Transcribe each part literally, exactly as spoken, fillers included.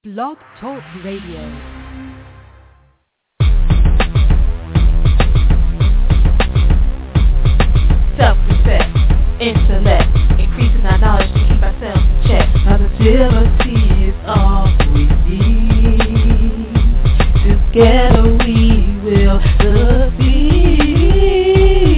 Blog Talk Radio. Self-respect, intellect, increasing our knowledge to keep ourselves in check. Positivity is all we need. Together we will succeed.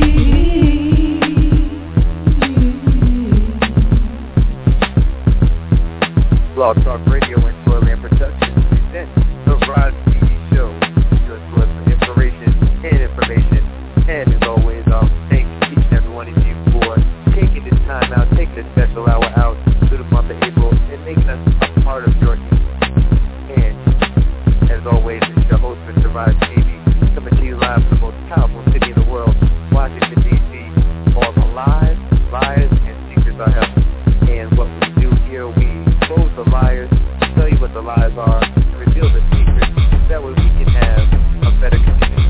Blog Talk Radio and Toyland Productions present the Rod T V Show. Your source for inspiration and information. And as always, um, thank each and every one of you for taking this time out, taking this special hour out through the month of April and making us a part of your day. And as always, it's your host, Mister Rod T V, coming to you live from the most powerful city in the world, Washington, D C All the lies, liars, and secrets are held. And what we do here, we expose the liars, tell you what the lies are, and reveal the secrets. That way we can have a better community.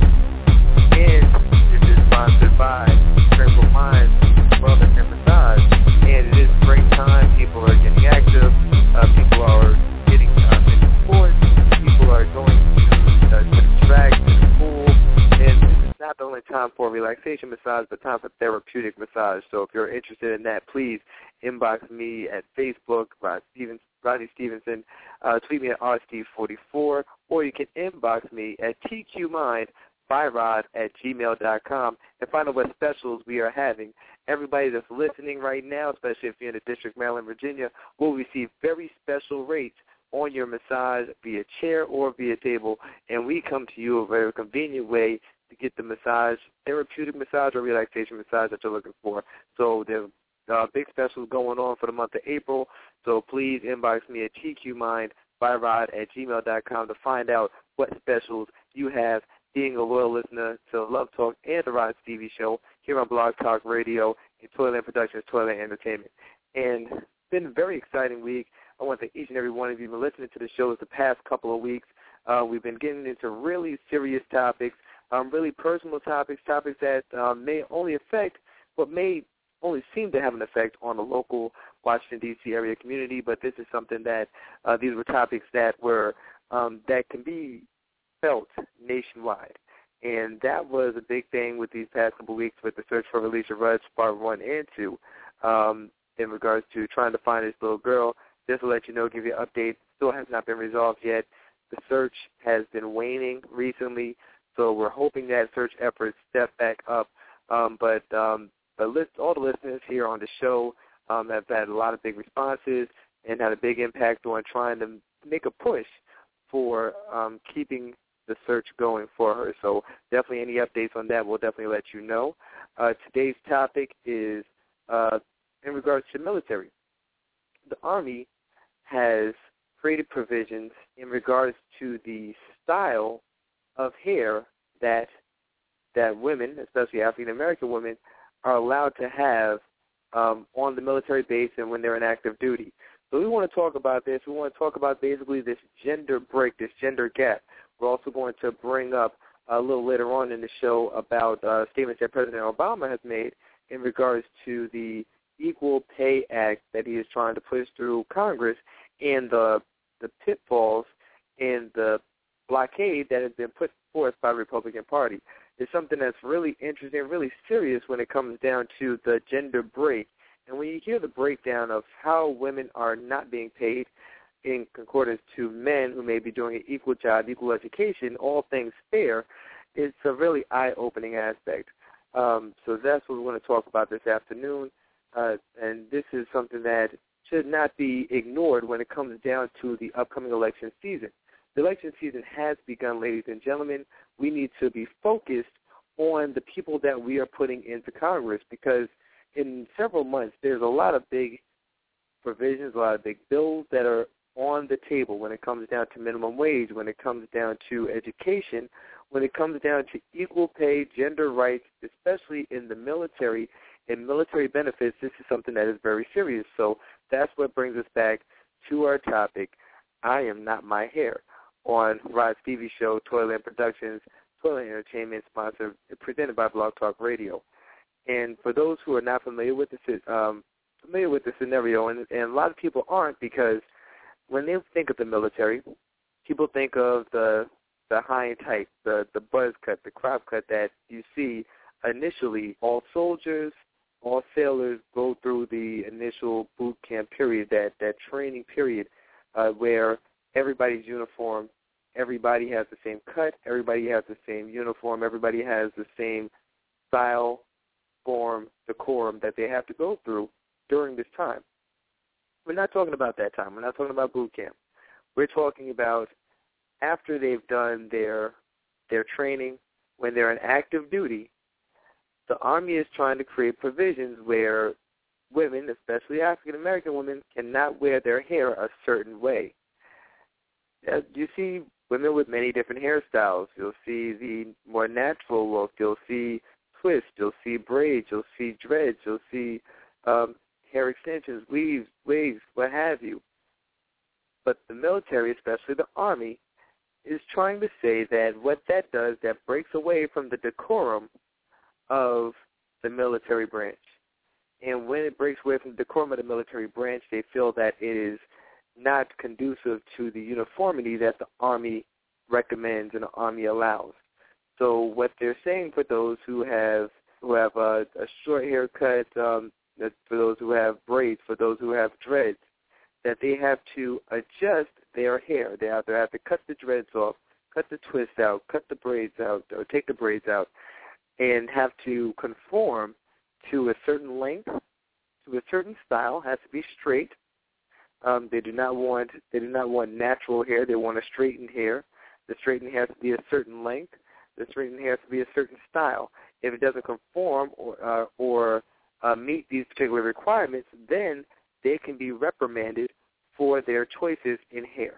And this is sponsored by Tranquil Minds, Wellness and Massage. And it is springtime. People are getting active. Uh, people are getting um, into sports. People are going to, uh, to the track, to the pool. And this is not the only time for relaxation massage, but time for therapeutic massage. So if you're interested in that, please inbox me at Facebook, Rod Stevens, Rodney Stevenson. Uh, tweet me at R Steve forty-four, or you can inbox me at T Q Mind by Rod at gmail dot com and find out what specials we are having. Everybody that's listening right now, especially if you're in the District, Maryland, Virginia, will receive very special rates on your massage via chair or via table, and we come to you a very convenient way to get the massage, therapeutic massage or relaxation massage that you're looking for. So there's uh, big specials going on for the month of April, so please inbox me at T Q Mind by Rod at gmail dot com to find out what specials you have, being a loyal listener to Love Talk and the Rod Stevie Show here on Blog Talk Radio and Toyland Productions, Toyland Entertainment. And it's been a very exciting week. I want to thank each and every one of you who have been listening to the shows the past couple of weeks. Uh, we've been getting into really serious topics, um, really personal topics, topics that um, may only affect, but may only seem to have an effect on the local Washington, D C area community, but this is something that uh, these were topics that were um, that can be felt nationwide. And that was a big thing with these past couple of weeks with the search for Alicia Rudge, part one and two, um, in regards to trying to find this little girl. Just to let you know, give you an update, still has not been resolved yet. The search has been waning recently, so we're hoping that search efforts step back up. Um, but um, the list, all the listeners here on the show um, have had a lot of big responses and had a big impact on trying to make a push for um, keeping the search going for her. So definitely any updates on that, we'll definitely let you know. Uh, today's topic is uh, in regards to military. The Army has created provisions in regards to the style of hair that that women, especially African-American women, are allowed to have um, on the military base and when they're in active duty. So we want to talk about this. We want to talk about basically this gender break, this gender gap. We're also going to bring up a little later on in the show about uh, statements that President Obama has made in regards to the Equal Pay Act that he is trying to push through Congress and the the pitfalls and the blockade that has been put forth by the Republican Party. It's something that's really interesting, really serious when it comes down to the gender break. And when you hear the breakdown of how women are not being paid in concordance to men who may be doing an equal job, equal education, all things fair, it's a really eye-opening aspect. Um, so that's what we want to talk about this afternoon. Uh, and this is something that should not be ignored when it comes down to the upcoming election season. The election season has begun, ladies and gentlemen. We need to be focused on the people that we are putting into Congress because in several months there's a lot of big provisions, a lot of big bills that are on the table when it comes down to minimum wage, when it comes down to education, when it comes down to equal pay, gender rights, especially in the military and military benefits. This is something that is very serious. So that's what brings us back to our topic, I Am Not My Hair, on Rod Stevie Show, Toyland Productions, Toyland Entertainment, sponsored, presented by Blog Talk Radio. And for those who are not familiar with the um, familiar with the scenario, and, and a lot of people aren't because when they think of the military, people think of the the high and tight, the, the buzz cut, the crop cut that you see initially. All soldiers, all sailors go through the initial boot camp period, that, that training period uh, where everybody's uniform, everybody has the same cut, everybody has the same uniform, everybody has the same style, form, decorum that they have to go through during this time. We're not talking about that time. We're not talking about boot camp. We're talking about after they've done their their training, when they're in active duty. The Army is trying to create provisions where women, especially African-American women, cannot wear their hair a certain way. Uh, you see women with many different hairstyles. You'll see the more natural look. You'll see twists. You'll see braids. You'll see dreads. You'll see um, hair extensions, weaves, waves, what have you. But the military, especially the Army, is trying to say that what that does, that breaks away from the decorum of the military branch. And when it breaks away from the decorum of the military branch, they feel that it is not conducive to the uniformity that the Army recommends and the Army allows. So what they're saying for those who have who have a, a short haircut, um, for those who have braids, for those who have dreads, that they have to adjust their hair. They either have to cut the dreads off, cut the twists out, cut the braids out, or take the braids out, and have to conform to a certain length, to a certain style. Has to be straight. Um, they do not want they do not want natural hair. They want a straightened hair. The straightened hair has to be a certain length. The straightened hair has to be a certain style. If it doesn't conform or uh, or uh, meet these particular requirements, then they can be reprimanded for their choices in hair.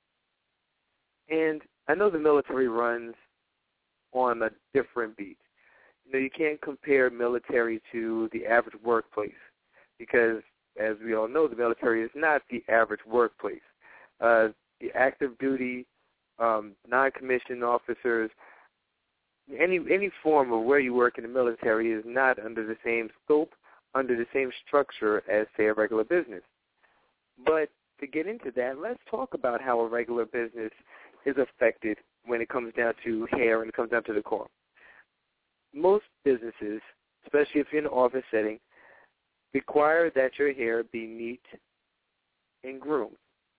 And I know the military runs on a different beat. You know, you can't compare military to the average workplace because, as we all know, the military is not the average workplace. Uh, the active duty, um, non-commissioned officers, any any form of where you work in the military is not under the same scope, under the same structure as, say, a regular business. But to get into that, let's talk about how a regular business is affected when it comes down to hair and it comes down to decorum. Most businesses, especially if you're in an office setting, require that your hair be neat and groomed.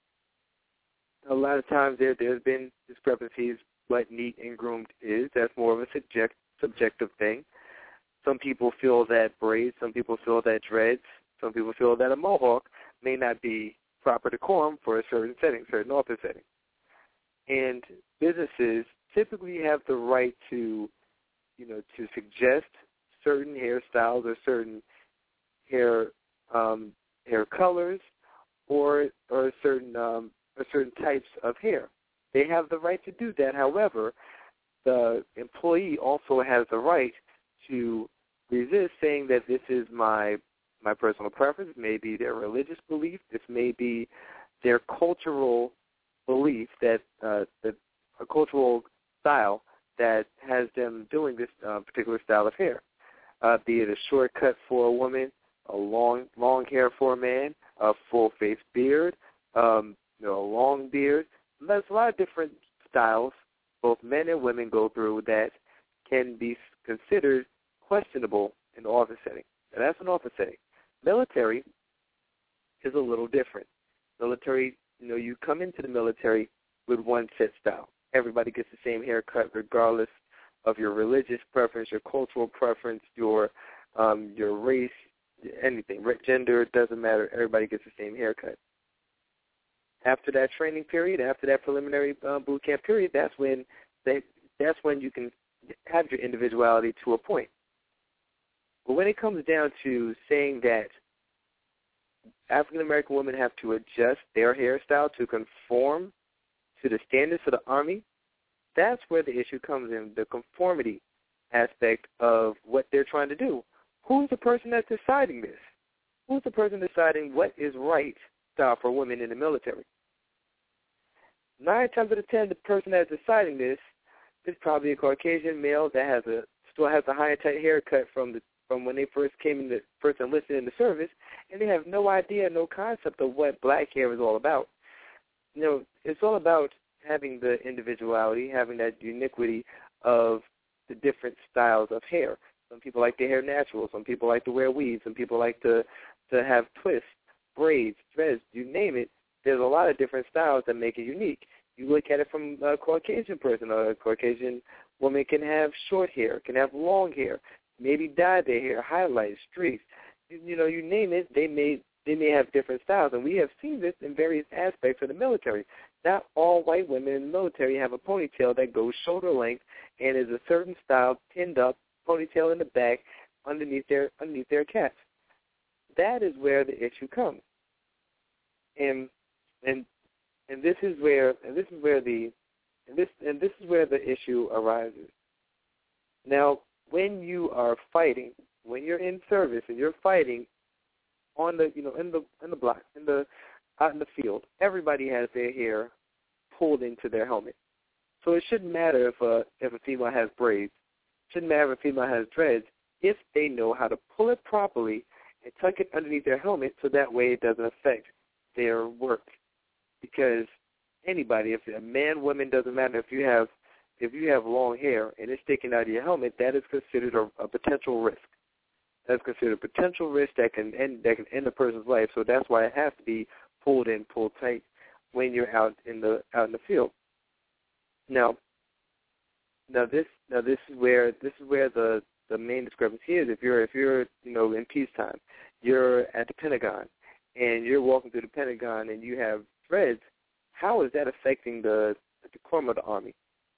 A lot of times there, there's been discrepancies what neat and groomed is. That's more of a subject, subjective thing. Some people feel that braids, some people feel that dreads, some people feel that a mohawk may not be proper decorum for a certain setting, certain office setting. And businesses typically have the right to, you know, to suggest certain hairstyles or certain hair um, hair colors or or certain um, or certain types of hair. They have the right to do that. However, the employee also has the right to resist, saying that this is my my personal preference. It may be their religious belief. This may be their cultural belief, that uh, that a cultural style that has them doing this uh, particular style of hair. Uh, be it a short cut for a woman, a long long hair for a man, a full face beard, um, you know, a long beard. There's a lot of different styles both men and women go through that can be considered questionable in the office setting. And that's an office setting. Military is a little different. Military, you know, you come into the military with one set style. Everybody gets the same haircut regardless of your religious preference, your cultural preference, your um, your race, anything. Gender, it doesn't matter. Everybody gets the same haircut. After that training period, after that preliminary uh, boot camp period, that's when they, that's when you can have your individuality to a point. But when it comes down to saying that African-American women have to adjust their hairstyle to conform to the standards of the Army, that's where the issue comes in, the conformity aspect of what they're trying to do. Who's the person that's deciding this? Who's the person deciding what is right style for women in the military? Nine times out of ten, the person that's deciding this is probably a Caucasian male that has a still has a high and tight haircut from the from when they first came in the first enlisted in the service, and they have no idea, no concept of what black hair is all about. you know, it's all about having the individuality, having that uniquity of the different styles of hair. Some people like their hair natural. Some people like to wear weaves. Some people like to, to have twists, braids, threads, you name it. There's a lot of different styles that make it unique. You look at it from a Caucasian person. A Caucasian woman can have short hair, can have long hair, maybe dye their hair, highlights, streaks. You, you know, you name it, they may they may have different styles, and we have seen this in various aspects of the military. Not all white women in the military have a ponytail that goes shoulder length and is a certain style, pinned up, ponytail in the back, underneath their underneath their caps. That is where the issue comes, and and and this is where and this is where the and this and this is where the issue arises. Now, when you are fighting, when you're in service and you're fighting on the you know in the in the block in the out in the field, everybody has their hair pulled into their helmet. So it shouldn't matter if a if a female has braids. It shouldn't matter if a female has dreads if they know how to pull it properly and tuck it underneath their helmet so that way it doesn't affect their work. Because anybody, if a man, woman, doesn't matter, if you have if you have long hair and it's sticking out of your helmet, that is considered a, a potential risk. That's considered a potential risk that can end that can end a person's life. So that's why it has to be pulled in, pulled tight when you're out in the out in the field. Now, now this now this is where this is where the, the main discrepancy is. If you're if you're you know in peacetime, you're at the Pentagon and you're walking through the Pentagon and you have dreads, how is that affecting the, the decorum of the Army?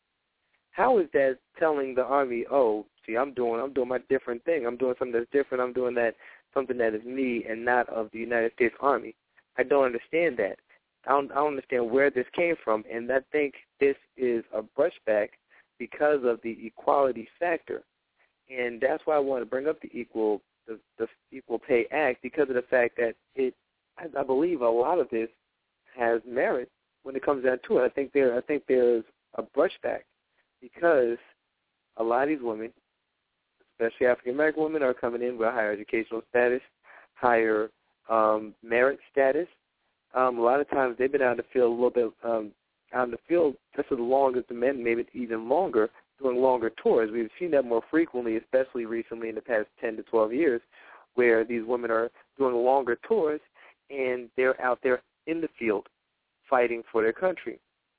How is that telling the Army, oh, see, I'm doing I'm doing my different thing. I'm doing something that's different. I'm doing that something that is me and not of the United States Army. I don't understand that. I don't, I don't understand where this came from, and I think this is a brushback because of the equality factor. And that's why I want to bring up the equal the, the Equal Pay Act, because of the fact that it, I, I believe a lot of this has merit when it comes down to it. I think there I think there's a brushback because a lot of these women, especially African American women, are coming in with higher educational status, higher um, merit status. Um, a lot of times they've been out in the field a little bit, um, out in the field just as long as the men, maybe even longer, doing longer tours. We've seen that more frequently, especially recently in the past ten to twelve years, where these women are doing longer tours and they're out there in the field fighting for their country.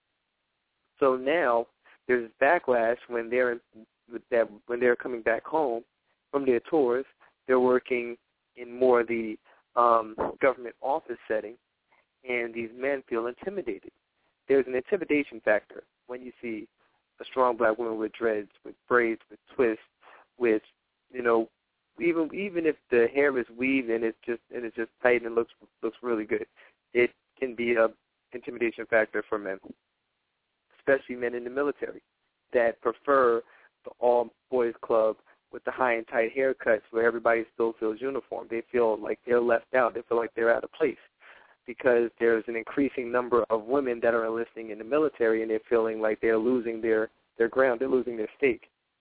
So now there's backlash when they're in, that when they're coming back home from their tours. They're working in more the um, government office setting, and these men feel intimidated. There's an intimidation factor when you see a strong black woman with dreads, with braids, with twists, with, you know, even even if the hair is weaved and it's just and it's just tight and it looks looks really good, it can be a intimidation factor for men, especially men in the military that prefer the all-boys club with the high and tight haircuts where everybody still feels uniform. They feel like they're left out. They feel like they're out of place because there's an increasing number of women that are enlisting in the military and they're feeling like they're losing their, their ground. They're losing their stake.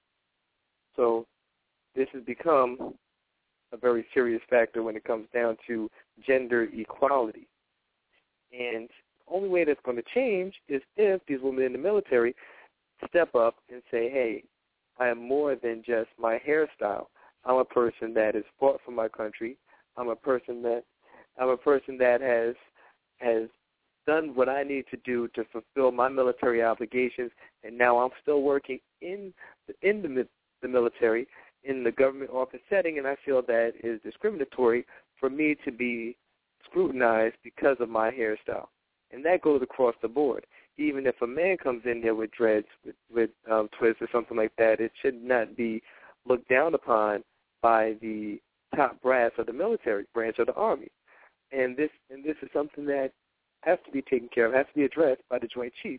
So this has become a very serious factor when it comes down to gender equality. And the only way that's going to change is if these women in the military step up and say, hey, I am more than just my hairstyle. I'm a person that has fought for my country. I'm a person that I'm a person that has has done what I need to do to fulfill my military obligations, and now I'm still working in the, in the, the military in the government office setting, and I feel that it is discriminatory for me to be scrutinized because of my hairstyle. And that goes across the board. Even if a man comes in there with dreads, with, with um, twists or something like that, it should not be looked down upon by the top brass of the military branch of the Army. And this and this is something that has to be taken care of, has to be addressed by the Joint Chiefs.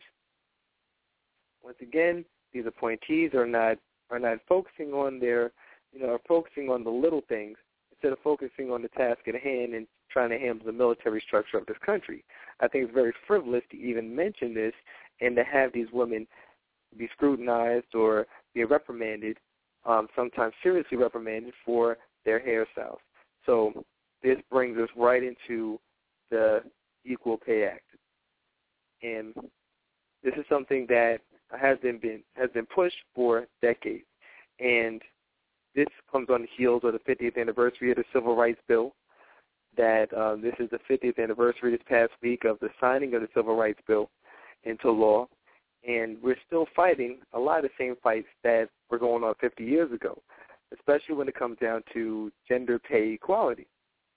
Once again, these appointees are not are not focusing on their, you know, are focusing on the little things instead of focusing on the task at hand and trying to handle the military structure of this country. I think it's very frivolous to even mention this and to have these women be scrutinized or be reprimanded, um, sometimes seriously reprimanded for their hairstyles. So this brings us right into the Equal Pay Act. And this is something that has been, been has been pushed for decades. And this comes on the heels of the fiftieth anniversary of the Civil Rights Bill. That um, this is the fiftieth anniversary this past week of the signing of the Civil Rights Bill into law. And we're still fighting a lot of the same fights that were going on fifty years ago, especially when it comes down to gender pay equality.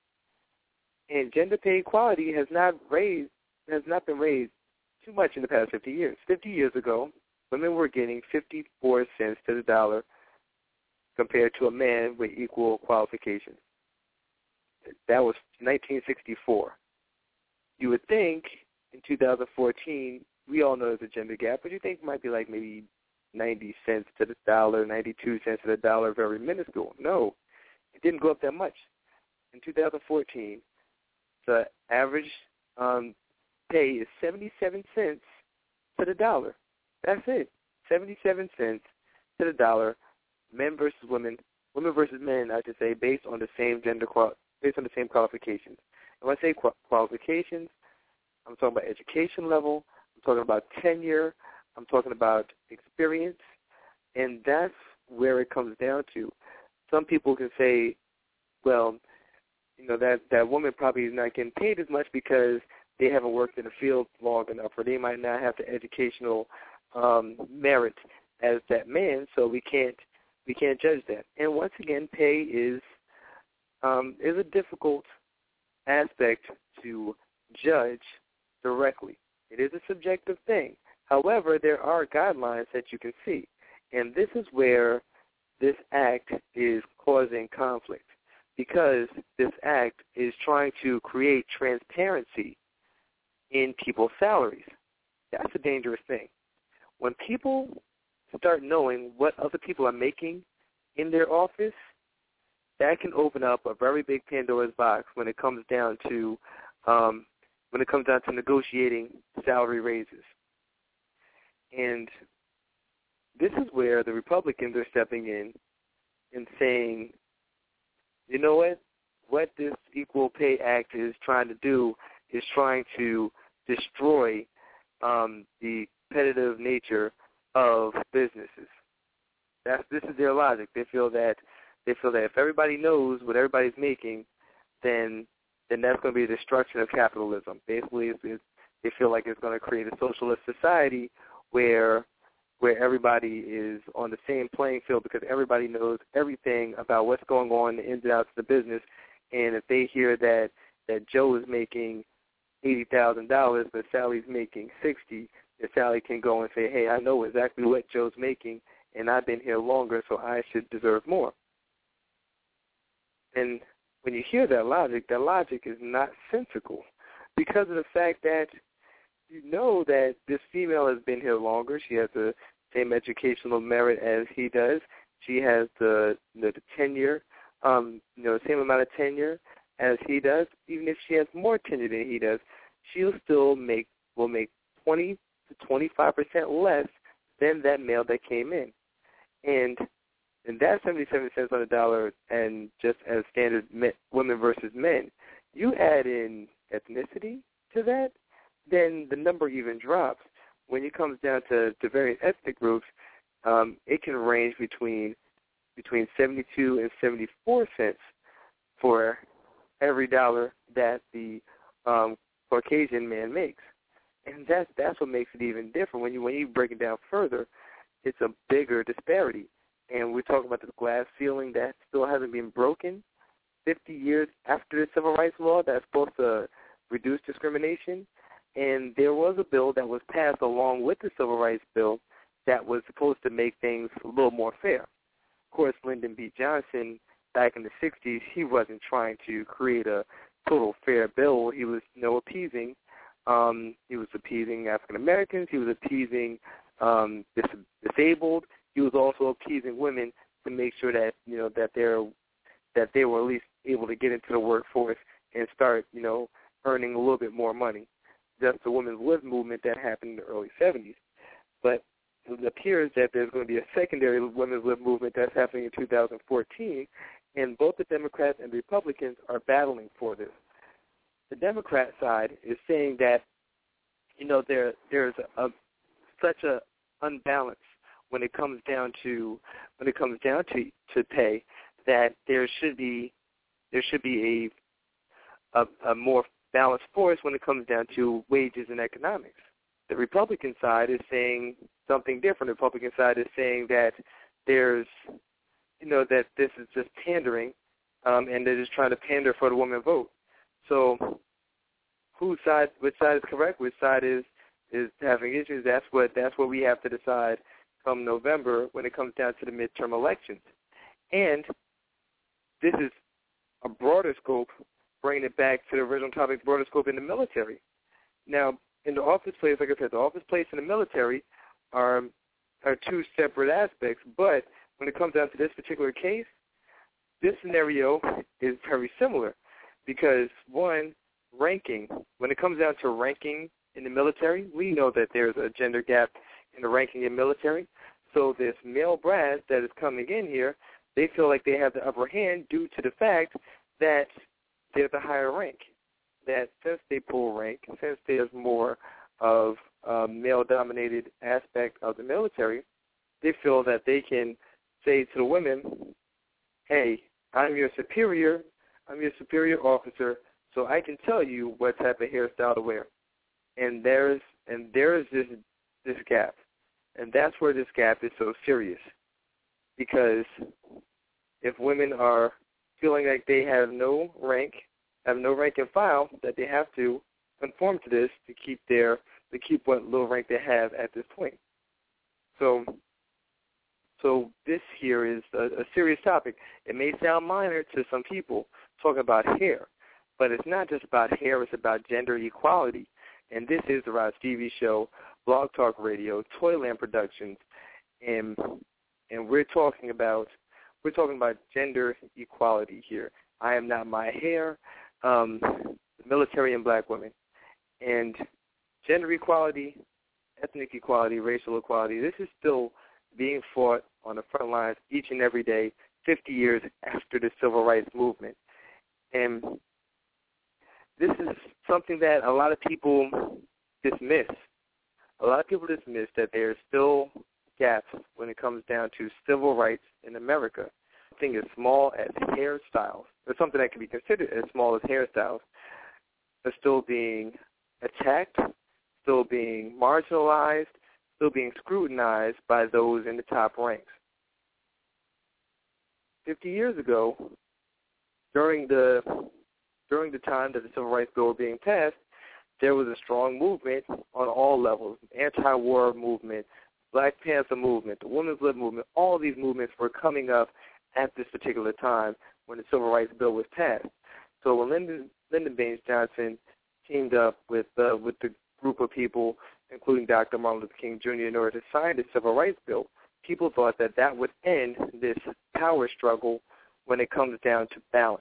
And gender pay equality has not raised has not been raised too much in the past fifty years. fifty years ago, women were getting fifty-four cents to the dollar compared to a man with equal qualifications. That was nineteen sixty-four. You would think in two thousand fourteen, we all know there's a gender gap, but you think it might be like maybe ninety cents to the dollar, ninety-two cents to the dollar, very minuscule. No, it didn't go up that much. In two thousand fourteen, the average um, pay is seventy-seven cents to the dollar. That's it, seventy-seven cents to the dollar, men versus women, women versus men, I should say, based on the same gender qual- based on the same qualifications. And when I say qual- qualifications, I'm talking about education level, I'm talking about tenure, I'm talking about experience, and that's where it comes down to. Some people can say, well, you know, that, that woman probably is not getting paid as much because they haven't worked in the field long enough, or they might not have the educational um, merit as that man, so we can't we can't judge that. And once again, pay is um, is a difficult aspect to judge directly. It is a subjective thing. However, there are guidelines that you can see, and this is where this act is causing conflict, because this act is trying to create transparency in people's salaries. That's a dangerous thing. When people start knowing what other people are making in their office, that can open up a very big Pandora's box when it comes down to um, when it comes down to negotiating salary raises. And this is where the Republicans are stepping in and saying, you know what, what this Equal Pay Act is trying to do is trying to destroy um, the competitive nature of businesses. That's this is their logic. They feel that they feel that if everybody knows what everybody's making, then then that's going to be a destruction of capitalism. Basically, it's, it's, they feel like it's going to create a socialist society where where everybody is on the same playing field because everybody knows everything about what's going on in the ins and outs of the business. And if they hear that, that Joe is making eighty thousand dollars but Sally's making sixty, then Sally can go and say, hey, I know exactly what Joe's making, and I've been here longer, so I should deserve more. And when you hear that logic, that logic is not sensical because of the fact that you know that this female has been here longer. She has the same educational merit as he does. She has the you know, the tenure, um, you know, the same amount of tenure as he does. Even if she has more tenure than he does, she'll still make will make twenty to twenty-five percent less than that male that came in, and and that's seventy-seven cents on the dollar. And just as standard men, women versus men, you add in ethnicity to that, then the number even drops. When it comes down to, to various ethnic groups, um, it can range between between seventy-two and seventy-four cents for every dollar that the um, Caucasian man makes, and that's that's what makes it even different. When you when you break it down further, it's a bigger disparity. And we're talking about the glass ceiling that still hasn't been broken fifty years after the Civil Rights Law that's supposed to reduce discrimination. And there was a bill that was passed along with the Civil Rights Bill that was supposed to make things a little more fair. Of course, Lyndon B. Johnson, back in the sixties, he wasn't trying to create a total fair bill. He was, you know, appeasing. Um, he was appeasing African Americans. He was appeasing um, dis- disabled. He was also appeasing women to make sure that you know that they're that they were at least able to get into the workforce and start, you know, earning a little bit more money. Just the women's lib movement that happened in the early seventies. But it appears that there's going to be a secondary women's lib movement that's happening in two thousand fourteen, and both the Democrats and the Republicans are battling for this. The Democrat side is saying that you know, there there's a, a such a unbalance when it comes down to when it comes down to to pay that there should be there should be a a, a more balanced force when it comes down to wages and economics. The Republican side is saying something different. The Republican side is saying that there's you know that this is just pandering, um, and they're just trying to pander for the woman vote. So, whose side? Which side is correct? Which side is is having issues? That's what that's what we have to decide come November when it comes down to the midterm elections. And this is a broader scope, bringing it back to the original topic, broader scope in the military. Now, in the office place, like I said, the office place and the military are are two separate aspects. But when it comes down to this particular case, this scenario is very similar because, one, ranking. When it comes down to ranking in the military, we know that there's a gender gap in the ranking in military. So this male brass that is coming in here, they feel like they have the upper hand due to the fact that they're the higher rank. That since they pull rank, since there's more of a male-dominated aspect of the military, they feel that they can say to the women, hey, I'm your superior, I'm your superior officer, so I can tell you what type of hairstyle to wear. And there's and there is this this gap. And that's where this gap is so serious. Because if women are feeling like they have no rank, have no rank and file, that they have to conform to this to keep their to keep what little rank they have at this point. So so this here is a, a serious topic. It may sound minor to some people talking about hair, but it's not just about hair, it's about gender equality. And this is the Rod Stevie Show, Blog Talk Radio, Toyland Productions, and and we're talking about we're talking about gender equality here. I am not my hair, um, military and black women, and gender equality, ethnic equality, racial equality. This is still being fought on the front lines each and every day, fifty years after the Civil Rights Movement, and this is something that a lot of people dismiss. A lot of people dismiss that there are still gaps when it comes down to civil rights in America. Something as small as hairstyles, or something that can be considered as small as hairstyles, are still being attacked, still being marginalized, still being scrutinized by those in the top ranks. Fifty years ago, during the During the time that the Civil Rights Bill was being passed, there was a strong movement on all levels, anti-war movement, Black Panther movement, the Women's Lib movement. All these movements were coming up at this particular time when the Civil Rights Bill was passed. So when Lyndon, Lyndon Baines Johnson teamed up with uh, with the group of people, including Doctor Martin Luther King Junior, in order to sign the Civil Rights Bill, people thought that that would end this power struggle when it comes down to balance.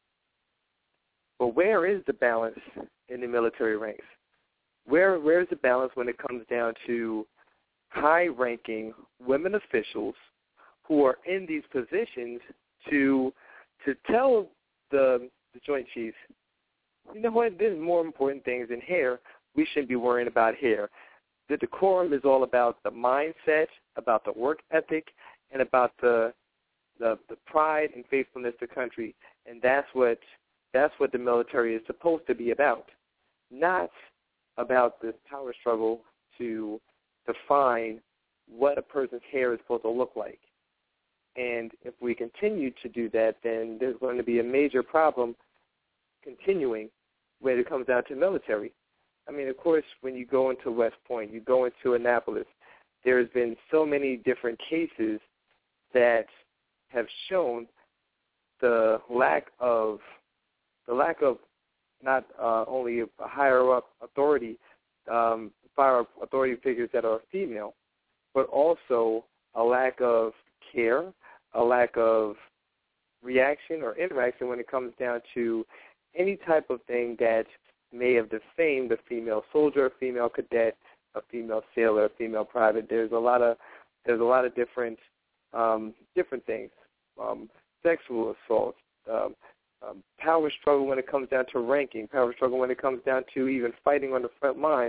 But where is the balance in the military ranks? Where where is the balance when it comes down to high-ranking women officials who are in these positions to to tell the the Joint Chiefs, you know what, there's more important things than hair. We shouldn't be worrying about hair. The decorum is all about the mindset, about the work ethic, and about the the, the pride and faithfulness to country. And that's what That's what the military is supposed to be about, not about this power struggle to define what a person's hair is supposed to look like. And if we continue to do that, then there's going to be a major problem continuing when it comes down to military. I mean, of course, when you go into West Point, you go into Annapolis, there's been so many different cases that have shown the lack of The lack of not uh, only a higher-up authority, um, higher authority figures that are female, but also a lack of care, a lack of reaction or interaction when it comes down to any type of thing that may have defamed a female soldier, a female cadet, a female sailor, a female private. There's a lot of there's a lot of different um, different things, um, sexual assault. Um, Um, power struggle when it comes down to ranking, power struggle when it comes down to even fighting on the front lines.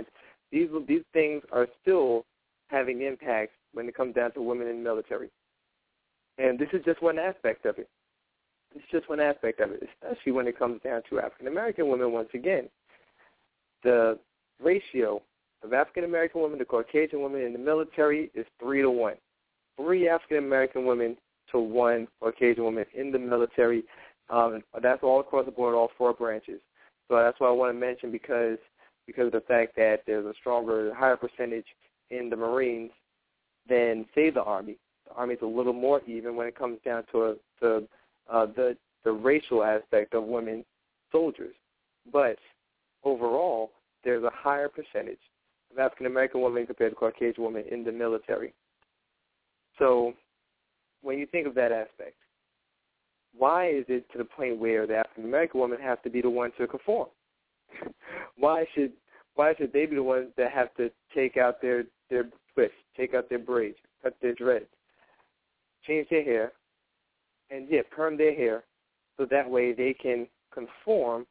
these these things are still having impact when it comes down to women in the military. And this is just one aspect of it. It's just one aspect of it, especially when it comes down to African-American women. Once again, the ratio of African-American women to Caucasian women in the military is three to one. Three African-American women to one Caucasian woman in the military. Um, that's all across the board, all four branches. So that's what I want to mention because because of the fact that there's a stronger, higher percentage in the Marines than, say, the Army. The Army's a little more even when it comes down to, a, to uh, the the racial aspect of women soldiers. But overall, there's a higher percentage of African-American women compared to Caucasian women in the military. So when you think of that aspect, why is it to the point where the African-American women have to be the ones to conform? why should why should they be the ones that have to take out their, their twists, take out their braids, cut their dreads, change their hair, and, yeah, perm their hair so that way they can conform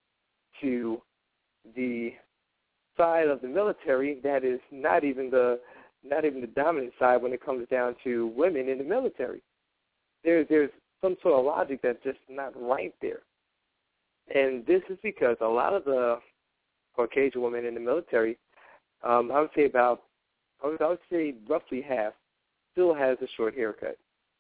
to the side of the military that is not even the not even the dominant side when it comes down to women in the military. There's there's some sort of logic that's just not right there. And this is because a lot of the Caucasian women in the military, um, I would say about, I would, I would say roughly half, still has a short haircut.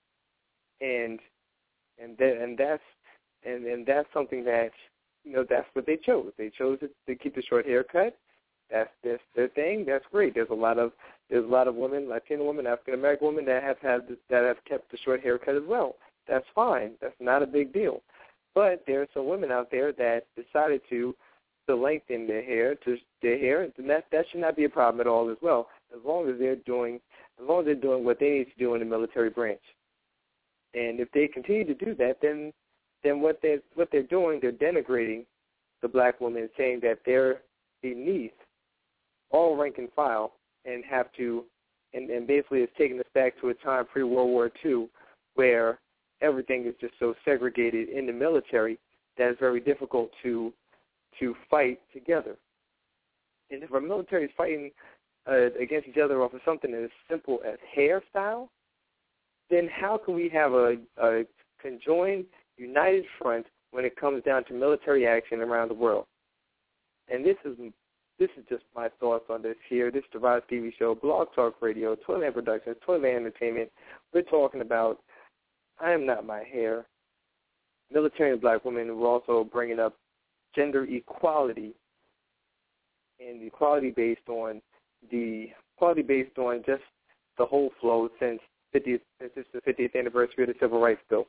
And and that, and that's and, and that's something that, you know, that's what they chose. They chose to, to keep the short haircut. That's their, their thing. That's great. There's a lot of there's a lot of women, Latino women, African American women that have had that have kept the short haircut as well. That's fine. That's not a big deal. But there are some women out there that decided to to lengthen their hair to their hair, and that that should not be a problem at all as well, as long as they're doing as long as they're doing what they need to do in the military branch. And if they continue to do that, then then what they what they're doing, they're denigrating the black woman, saying that they're beneath all rank and file, and have to, and, and basically it's taking us back to a time pre-World War Two, where everything is just so segregated in the military that it's very difficult to to fight together. And if our military is fighting uh, against each other off of something as simple as hairstyle, then how can we have a, a conjoined, united front when it comes down to military action around the world? And this is this is just my thoughts on this here. This is the Rod Stevie Show, Blog Talk Radio, Toyland Productions, Toyland Entertainment. We're talking about I Am Not My Hair, military and black women. We're also bringing up gender equality and equality based on the equality based on just the whole flow since fiftieth since it's the fiftieth anniversary of the Civil Rights Bill.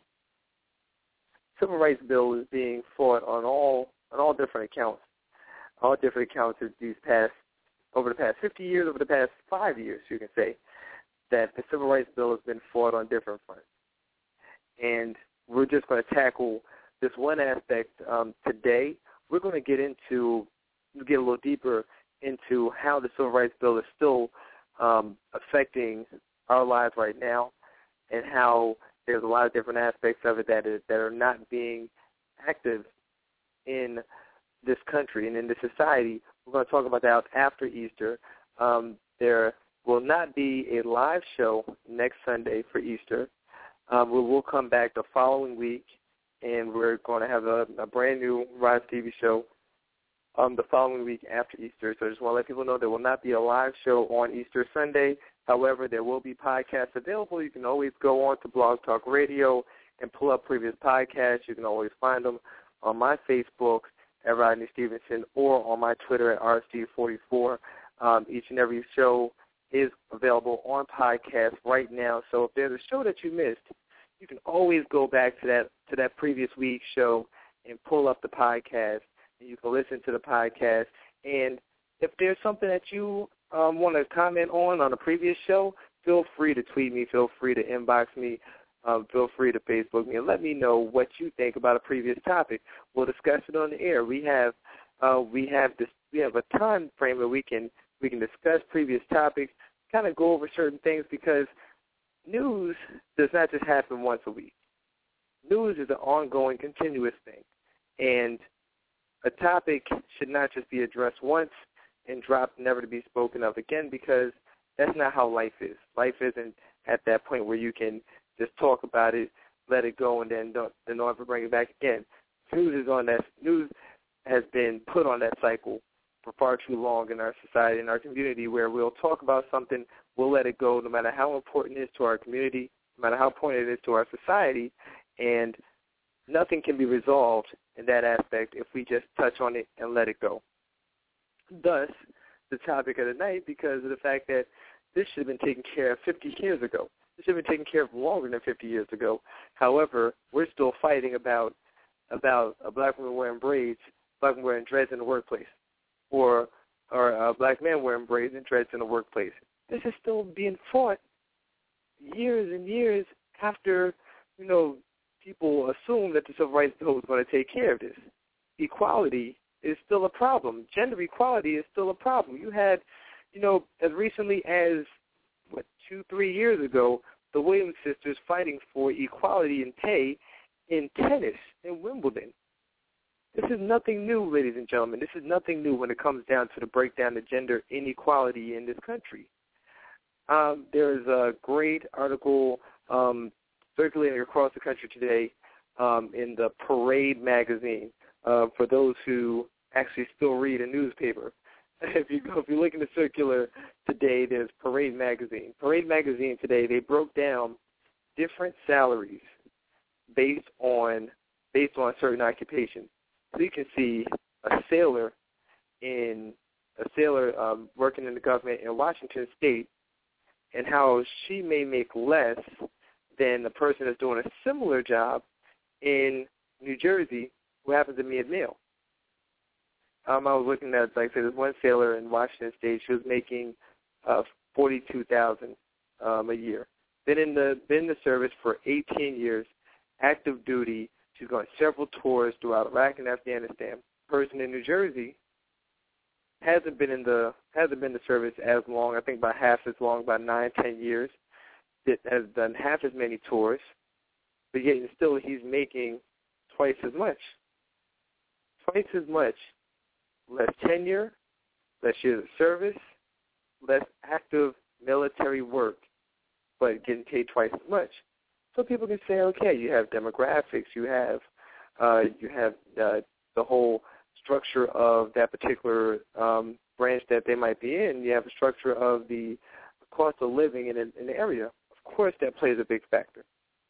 Civil Rights Bill is being fought on all on all different accounts, all different accounts of these past over the past fifty years, over the past five years, you can say that the Civil Rights Bill has been fought on different fronts. And we're just going to tackle this one aspect um, today. We're going to get into, get a little deeper into how the Civil Rights Bill is still um, affecting our lives right now, and how there's a lot of different aspects of it that is, that are not being active in this country and in this society. We're going to talk about that after Easter. Um, there will not be a live show next Sunday for Easter. Um, we will come back the following week, and we're going to have a, a brand new Rod Stevie show um, the following week after Easter. So I just want to let people know there will not be a live show on Easter Sunday. However, there will be podcasts available. You can always go on to Blog Talk Radio and pull up previous podcasts. You can always find them on my Facebook at Rodney Stevenson or on my Twitter at R C forty-four. Um, each and every show is available on podcast right now. So if there's a show that you missed, you can always go back to that to that previous week's show and pull up the podcast, and you can listen to the podcast. And if there's something that you um, want to comment on on a previous show, feel free to tweet me, feel free to inbox me, um, feel free to Facebook me, and let me know what you think about a previous topic. We'll discuss it on the air. We have uh, we have this we have a time frame where we can we can discuss previous topics, kind of go over certain things, because news does not just happen once a week. News is an ongoing, continuous thing, and a topic should not just be addressed once and dropped, never to be spoken of again, because that's not how life is. Life isn't at that point where you can just talk about it, let it go, and then don't, then don't ever bring it back again. News is on that. News has been put on that cycle for far too long in our society, in our community, where we'll talk about something, we'll let it go, no matter how important it is to our community, no matter how important it is to our society, and nothing can be resolved in that aspect if we just touch on it and let it go. Thus, the topic of the night, because of the fact that this should have been taken care of fifty years ago. This should have been taken care of longer than fifty years ago. However, we're still fighting about about a black woman wearing braids, black woman wearing dreads in the workplace, or or a black man wearing braids and dreads in the workplace. This is still being fought years and years after, you know, people assume that the Civil Rights Bill was going to take care of this. Equality is still a problem. Gender equality is still a problem. You had, you know, as recently as, what, two, three years ago, the Williams sisters fighting for equality in pay in tennis in Wimbledon. This is nothing new, ladies and gentlemen. This is nothing new when it comes down to the breakdown of gender inequality in this country. Um, there's a great article um, circulating across the country today um, in the Parade magazine. Uh, for those who actually still read a newspaper, if you go, if you look in the circular today, there's Parade magazine. Parade magazine today, they broke down different salaries based on based on certain occupations. So you can see a sailor in a sailor um, working in the government in Washington State, and how she may make less than the person that's doing a similar job in New Jersey who happens to be a male. Um, I was looking at, like I said, there's one sailor in Washington State. She was making uh, forty-two thousand dollars um, a year. Been in the been in the service for eighteen years, active duty. She's gone several tours throughout Iraq and Afghanistan. Person in New Jersey hasn't been in the hasn't been in the service as long. I think about half as long, about nine, ten years. That has done half as many tours, but yet and still he's making twice as much. Twice as much. Less tenure, less years of service, less active military work, but getting paid twice as much. So people can say, okay, you have demographics, you have uh, you have uh, the whole structure of that particular um, branch that they might be in. You have the structure of the cost of living in, in the area. Of course, that plays a big factor.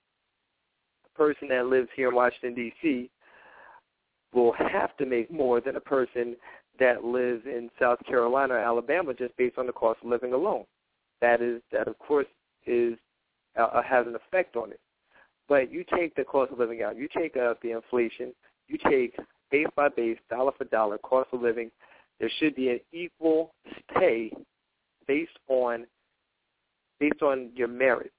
A person that lives here in Washington, D C will have to make more than a person that lives in South Carolina or Alabama just based on the cost of living alone. That is, that of course is uh, has an effect on it. But you take the cost of living out, you take out the inflation, you take base by base, dollar for dollar, cost of living. There should be an equal pay based on based on your merit.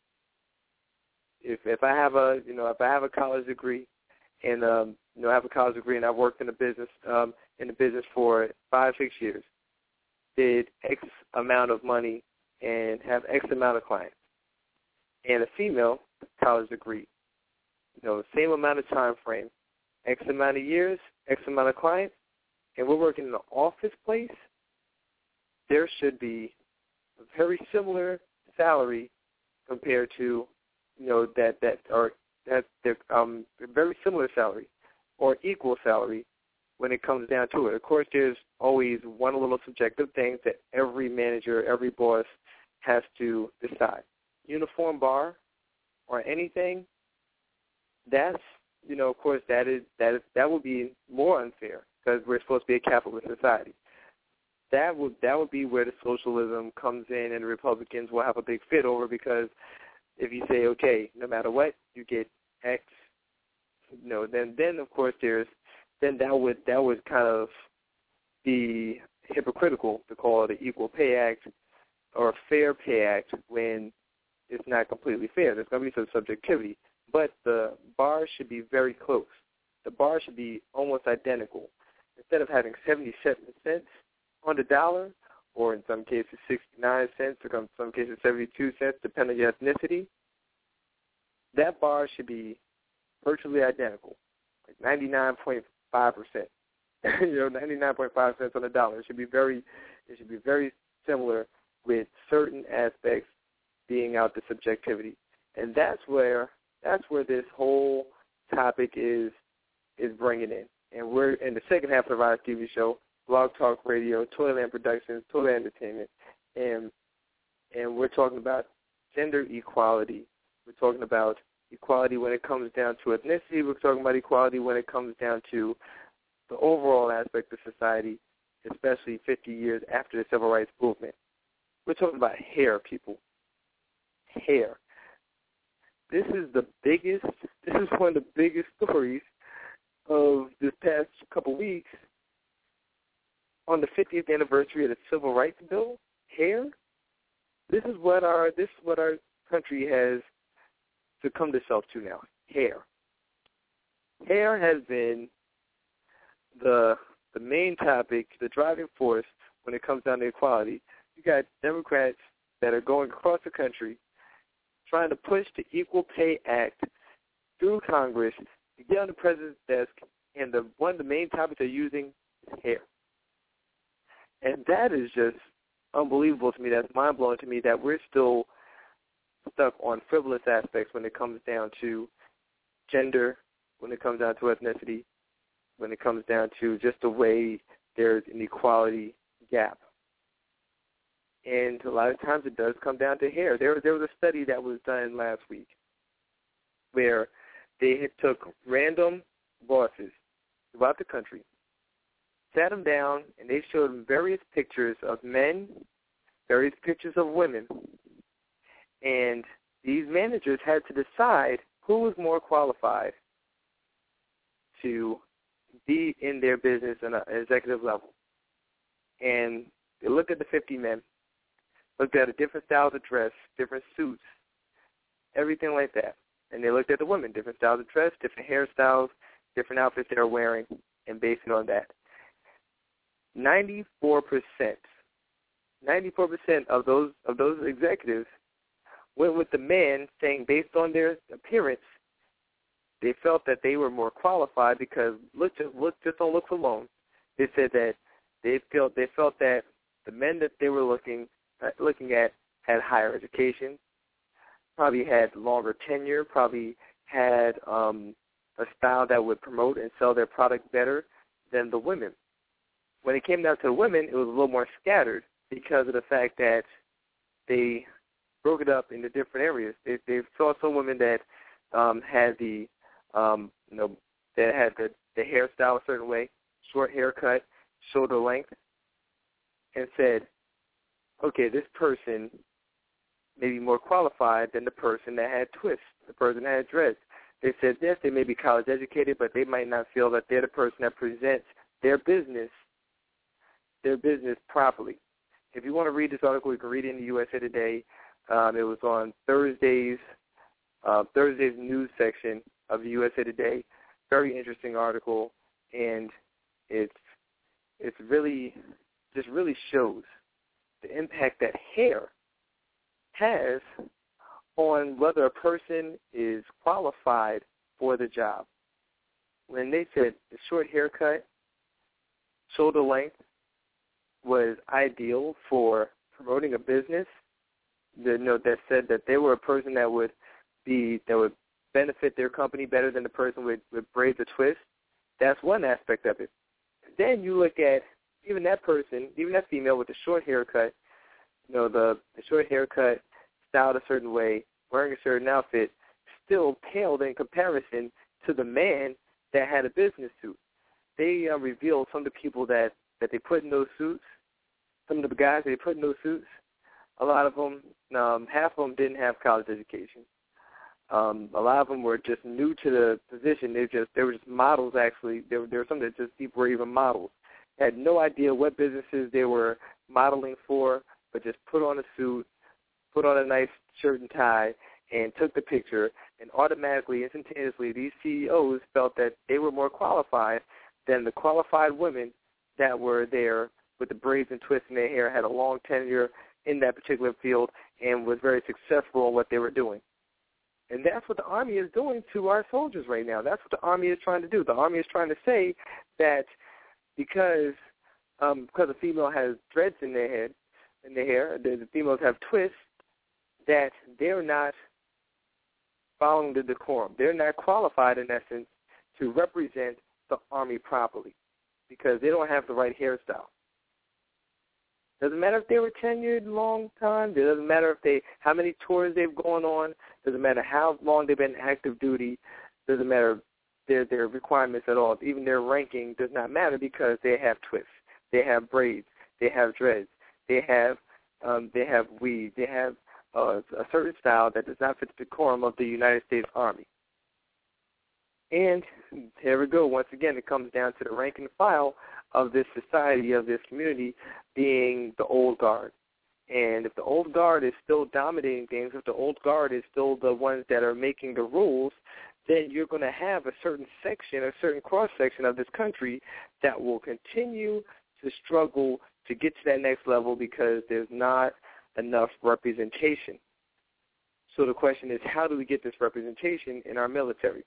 If if I have a you know if I have a college degree and um, you know I have a college degree and I've worked in the business um, in the business for five six years, did X amount of money and have X amount of clients, and a female college degree, you know same amount of time frame, X amount of years, X amount of clients, and we're working in an office place, there should be a very similar salary compared to, you know, that, that or that they're um, very similar salary or equal salary when it comes down to it. Of course, there's always one little subjective thing that every manager, every boss has to decide. Uniform bar or anything, that's, you know, of course, that is that is that would be more unfair because we're supposed to be a capitalist society. That would that would be where the socialism comes in, and the Republicans will have a big fit over, because if you say, okay, no matter what, you get X, you know, then then of course there's then that would that would kind of be hypocritical to call it an Equal Pay Act or a Fair Pay Act when it's not completely fair. There's going to be some subjectivity, but the bar should be very close. The bar should be almost identical. Instead of having seventy-seven cents on the dollar, or in some cases sixty-nine cents, or in some cases seventy-two cents, depending on your ethnicity, that bar should be virtually identical, like ninety-nine point five percent. You know, ninety-nine point five cents on the dollar. It should be very, It should be very similar with certain aspects being out the subjectivity. And that's where that's where this whole topic is is bringing in. And we're in the second half of the Rise T V show, Blog Talk Radio, Toyland Productions, Toyland Entertainment, and and we're talking about gender equality. We're talking about equality when it comes down to ethnicity. We're talking about equality when it comes down to the overall aspect of society, especially fifty years after the Civil Rights Movement. We're talking about hair, people. Hair. This is the biggest, this is one of the biggest stories of this past couple weeks. On the fiftieth anniversary of the Civil Rights Bill, hair. This is what our this is what our country has succumbed itself to now. Hair. Hair has been the the main topic, the driving force when it comes down to equality. You got Democrats that are going across the country trying to push the Equal Pay Act through Congress to get on the president's desk, and the one of the main topics they're using is hair. And that is just unbelievable to me. That's mind-blowing to me that we're still stuck on frivolous aspects when it comes down to gender, when it comes down to ethnicity, when it comes down to just the way there's an equality gap. And a lot of times it does come down to hair. There, there was a study that was done last week where they had took random bosses throughout the country, sat them down, and they showed them various pictures of men, various pictures of women, and these managers had to decide who was more qualified to be in their business at an executive level. And they looked at the fifty men, looked at the different styles of dress, different suits, everything like that. And they looked at the women, different styles of dress, different hairstyles, different outfits they were wearing, and based it on that. ninety-four percent, ninety-four percent of those of those executives went with the man, saying based on their appearance, they felt that they were more qualified because look just look just on looks alone. They said that they felt they felt that the men that they were looking uh, looking at had higher education, probably had longer tenure, probably had um, a style that would promote and sell their product better than the women. When it came down to the women, it was a little more scattered because of the fact that they broke it up into different areas. They, they saw some women that um, had the, um, you know, that had the, the hairstyle a certain way, short haircut, shoulder length, and said, okay, this person may be more qualified than the person that had twists, the person that had dreads. They said, yes, they may be college educated, but they might not feel that they're the person that presents their business their business properly. If you want to read this article, you can read it in the U S A Today. Um, it was on Thursday's uh, Thursday's news section of the U S A Today. Very interesting article, and it's it's really just really shows the impact that hair has on whether a person is qualified for the job. When they said the short haircut, shoulder length, was ideal for promoting a business, the note that said that they were a person that would be that would benefit their company better than the person with, with braids or twists. That's one aspect of it. Then you look at even that person, even that female with the short haircut, you know, the, the short haircut, styled a certain way, wearing a certain outfit, still paled in comparison to the man that had a business suit. They uh, revealed some of the people that that they put in those suits, some of the guys that they put in those suits, a lot of them, um, half of them didn't have college education. Um, a lot of them were just new to the position. They just they were just models. Actually, there were there were some that just were even models. Had no idea what businesses they were modeling for, but just put on a suit, put on a nice shirt and tie, and took the picture. And automatically, instantaneously, these C E Os felt that they were more qualified than the qualified women that were there with the braids and twists in their hair, had a long tenure in that particular field, and was very successful in what they were doing. And that's what the Army is doing to our soldiers right now. That's what the Army is trying to do. The Army is trying to say that because um, because a female has dreads in their head, in their hair, the, the females have twists, that they're not following the decorum. They're not qualified, in essence, to represent the Army properly because they don't have the right hairstyle. Doesn't matter if they were tenured a long time. It doesn't matter if they how many tours they've gone on. Doesn't matter how long they've been active duty. Doesn't matter their their requirements at all. Even their ranking does not matter because they have twists. They have braids. They have dreads. They have um, they have weave. They have uh, a certain style that does not fit the decorum of the United States Army. And here we go. Once again, it comes down to the rank and file of this society, of this community, being the old guard. And if the old guard is still dominating things, if the old guard is still the ones that are making the rules, then you're going to have a certain section, a certain cross-section of this country that will continue to struggle to get to that next level because there's not enough representation. So the question is, how do we get this representation in our military?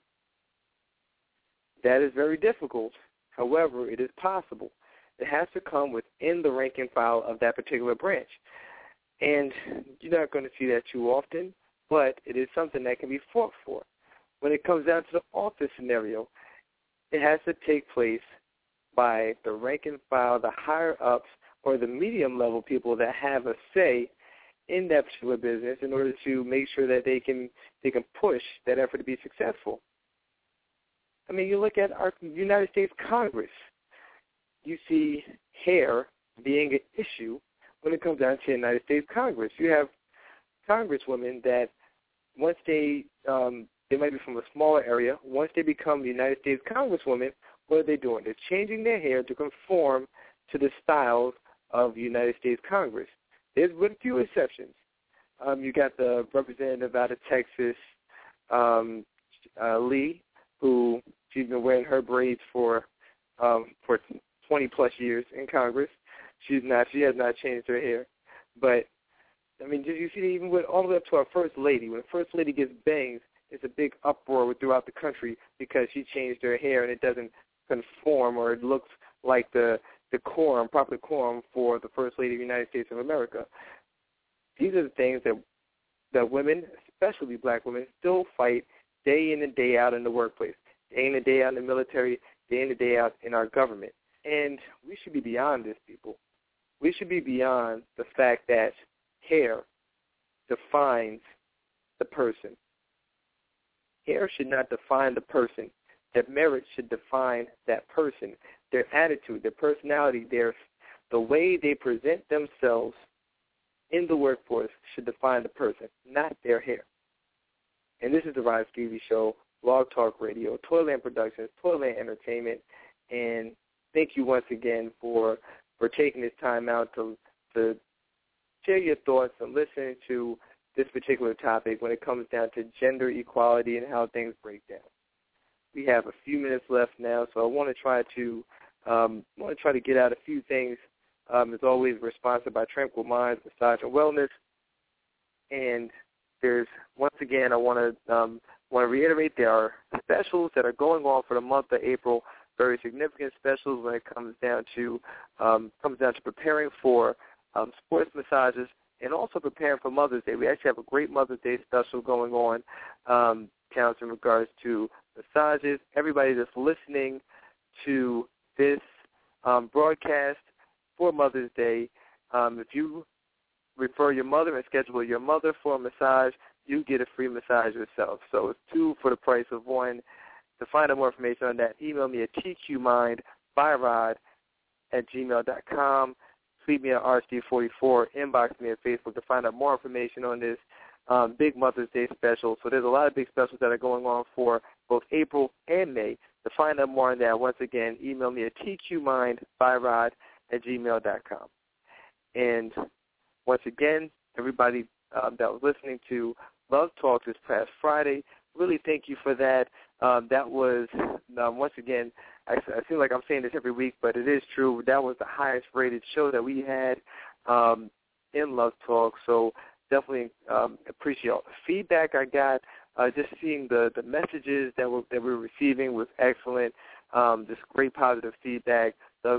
That is very difficult. However, it is possible. It has to come within the rank and file of that particular branch. And you're not going to see that too often, but it is something that can be fought for. When it comes down to the office scenario, it has to take place by the rank and file, the higher-ups, or the medium-level people that have a say in that particular business in order to make sure that they can they can push that effort to be successful. I mean, you look at our United States Congress, you see hair being an issue when it comes down to the United States Congress. You have congresswomen that once they, um, they might be from a smaller area, once they become the United States Congresswoman, what are they doing? They're changing their hair to conform to the styles of the United States Congress. There's with a few exceptions. Um, you got the representative out of Texas, um, uh, Lee, who she's been wearing her braids for um, for twenty plus years in Congress. She's not. She has not changed her hair. But I mean, did you see even with all the way up to our first lady? When the first lady gets bangs, it's a big uproar throughout the country because she changed her hair and it doesn't conform or it looks like the decorum, proper decorum for the first lady of the United States of America. These are the things that that women, especially black women, still fight day in and day out in the workplace, day in and day out in the military, day in and day out in our government. And we should be beyond this, people. We should be beyond the fact that hair defines the person. Hair should not define the person. Their merit should define that person. Their attitude, their personality, their the way they present themselves in the workforce should define the person, not their hair. And this is the Rod Skeevy Show, Blog Talk Radio, Toyland Productions, Toyland Entertainment, and thank you once again for for taking this time out to to share your thoughts and listen to this particular topic when it comes down to gender equality and how things break down. We have a few minutes left now, so I want to try to um, want to try to get out a few things. Um, as always, we're sponsored by Tranquil Minds, Massage and Wellness, and there's once again I want to um, want to reiterate there are specials that are going on for the month of April. Very significant specials when it comes down to um, comes down to preparing for um, sports massages and also preparing for Mother's Day. We actually have a great Mother's Day special going on, um, counts in regards to massages. Everybody that's listening to this um, broadcast for Mother's Day, um, if you refer your mother and schedule your mother for a massage, you get a free massage yourself. So it's two for the price of one. To find out more information on that, email me at t q mind by rod at gmail dot com. Tweet me at R S D forty-four. Inbox me at Facebook to find out more information on this um, big Mother's Day special. So there's a lot of big specials that are going on for both April and May. To find out more on that, once again, email me at t q mind by rod at gmail dot com. And once again, everybody um, that was listening to Love Talk this past Friday, really thank you for that. Um, that was, um, once again, I, I feel like I'm saying this every week, but it is true. That was the highest rated show that we had um, in Love Talk. So definitely um, appreciate all the feedback I got. Uh, just seeing the, the messages that, we're, that we were receiving was excellent. Um, just great positive feedback. The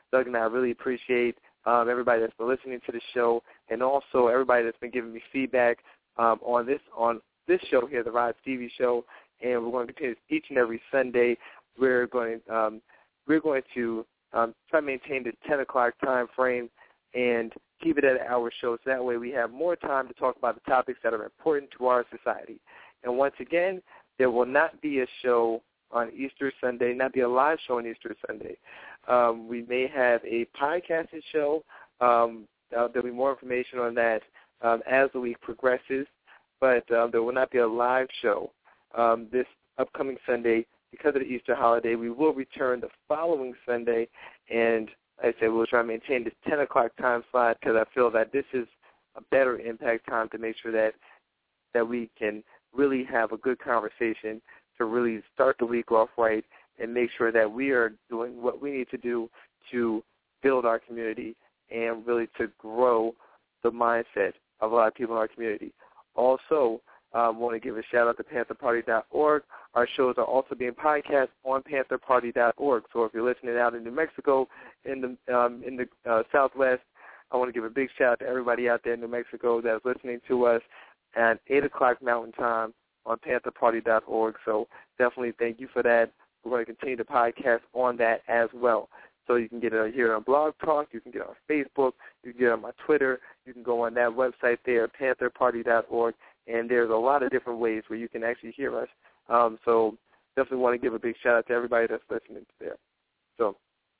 Doug and I really appreciate um, everybody that's been listening to the show, and also everybody that's been giving me feedback um, on this on this show here, the Rod Stevie Show. And we're going to continue each and every Sunday. We're going um, we're going to um, try to maintain the ten o'clock time frame and keep it at an hour show, so that way we have more time to talk about the topics that are important to our society. And once again, there will not be a show on Easter Sunday, not be a live show on Easter Sunday. Um, we may have a podcasted show. Um, uh, there'll be more information on that um, as the week progresses, but uh, there will not be a live show um, this upcoming Sunday because of the Easter holiday. We will return the following Sunday, and like I said, we'll try to maintain this ten o'clock time slot because I feel that this is a better impact time to make sure that that we can really have a good conversation to really start the week off right and make sure that we are doing what we need to do to build our community and really to grow the mindset of a lot of people in our community. Also, I um, want to give a shout-out to panther party dot org. Our shows are also being podcast on panther party dot org. So if you're listening out in New Mexico, in the um, in the uh, Southwest, I want to give a big shout-out to everybody out there in New Mexico that's listening to us at eight o'clock Mountain Time on panther party dot org. So definitely thank you for that. We're going to continue to podcast on that as well. So you can get it here on Blog Talk, you can get it on Facebook, you can get it on my Twitter, you can go on that website there, panther party dot org, and there's a lot of different ways where you can actually hear us. Um, so definitely want to give a big shout-out to everybody that's listening there. So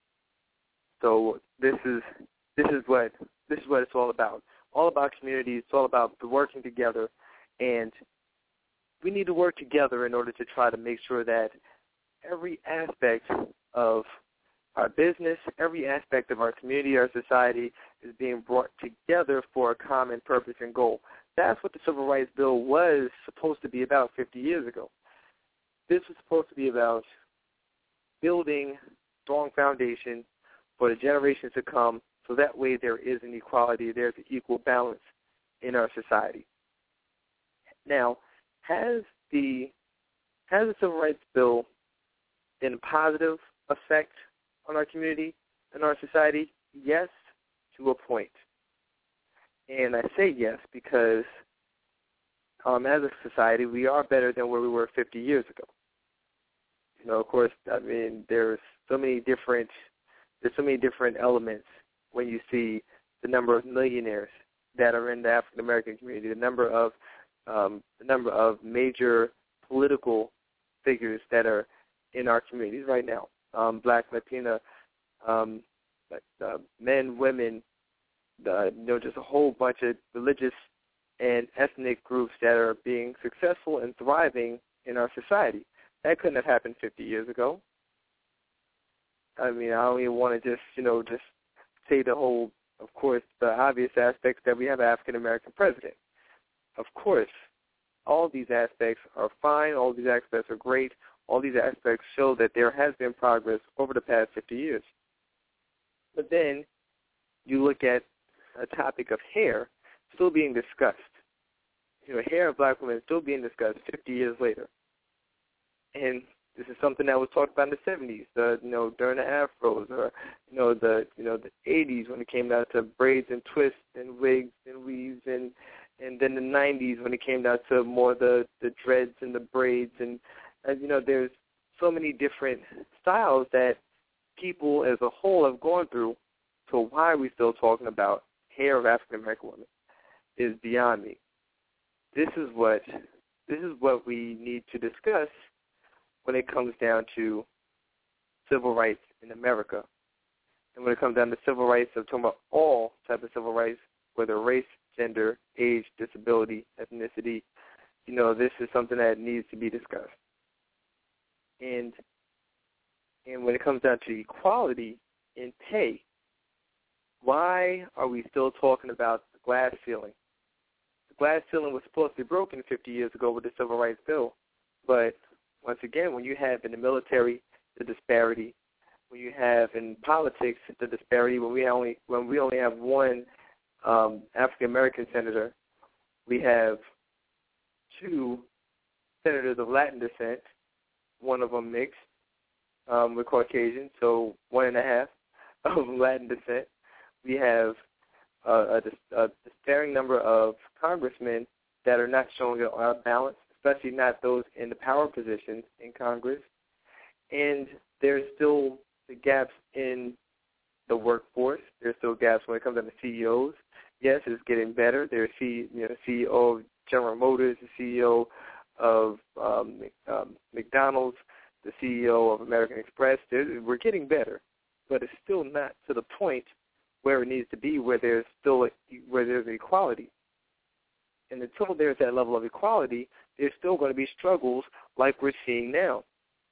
so this is this is what this is what it's all about. All about community. It's all about the working together, and we need to work together in order to try to make sure that every aspect of our business, every aspect of our community, our society is being brought together for a common purpose and goal. That's what the Civil Rights Bill was supposed to be about fifty years ago. This was supposed to be about building a strong foundation for the generations to come, so that way there is an equality, there's an equal balance in our society. Now, has the has the Civil Rights Bill been a positive effect on our community and our society? Yes, to a point. And I say yes because um, as a society, we are better than where we were fifty years ago. You know, of course, I mean, there's so many different there's so many different elements when you see the number of millionaires that are in the African American community, the number of um, the number of major political figures that are in our communities right now. Um, Black, Latina, um, uh, men, women, uh, you know, just a whole bunch of religious and ethnic groups that are being successful and thriving in our society. That couldn't have happened fifty years ago. I mean, I don't even want to just, you know, just say the whole, of course, the obvious aspects that we have an African-American president. Of course, all these aspects are fine. All these aspects are great. All these aspects show that there has been progress over the past fifty years. But then you look at a topic of hair still being discussed. You know, hair of black women still being discussed fifty years later. And this is something that was talked about in the seventies, the, you know, during the afros, or, you know, the, you know, the eighties when it came down to braids and twists and wigs and weaves, and, and then the nineties when it came down to more the, the dreads and the braids. And, and, you know, there's so many different styles that people as a whole have gone through. So why are we still talking about hair of African-American women is beyond me. This is what this is what we need to discuss when it comes down to civil rights in America. And when it comes down to civil rights, I'm talking about all types of civil rights, whether race, gender, age, disability, ethnicity. You know, this is something that needs to be discussed. And and when it comes down to equality in pay, why are we still talking about the glass ceiling? The glass ceiling was supposed to be broken fifty years ago with the Civil Rights Bill. But once again, when you have in the military the disparity, when you have in politics the disparity, when we only when we only have one um, African American senator, we have two senators of Latin descent, one of them mixed um, with Caucasian, so one and a half. of Latin descent. We have uh, a, a despairing number of congressmen that are not showing a balance, especially not those in the power positions in Congress. And there's still the gaps in the workforce. There's still gaps when it comes down to C E Os. Yes, it's getting better. There's C, you know, C E O of General Motors, the C E O of um, um, McDonald's, the C E O of American Express. There's, we're getting better, but it's still not to the point where it needs to be, where there's still a, where there's equality. And until there's that level of equality, there's still going to be struggles like we're seeing now.